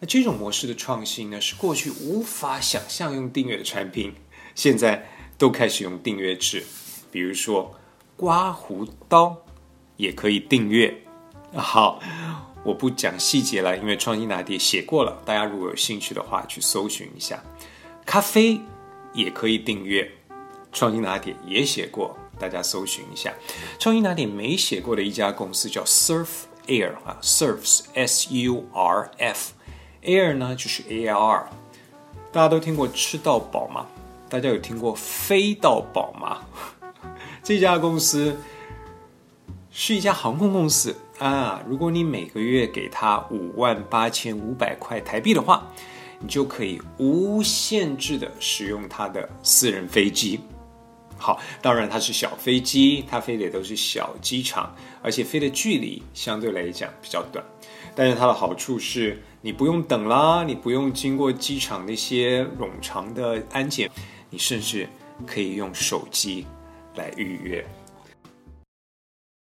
那这种模式的创新呢，是过去无法想象用订阅的产品，现在都开始用订阅制。比如说刮胡刀也可以订阅。好，我不讲细节了，因为创新拿铁写过了，大家如果有兴趣的话去搜寻一下。咖啡也可以订阅，创新拿铁也写过，大家搜寻一下。创新拿铁没写过的一家公司叫 Surf Air Surf S-U-R-F Air 呢就是 A-R。 大家都听过吃到饱吗？大家有听过飞到饱吗？这家公司是一家航空公司啊，如果你每个月给他58500块台币的话，你就可以无限制的使用它的私人飞机。好，当然它是小飞机，它飞的都是小机场，而且飞的距离相对来讲比较短。但是它的好处是你不用等啦，你不用经过机场那些冗长的安检，你甚至可以用手机来预约。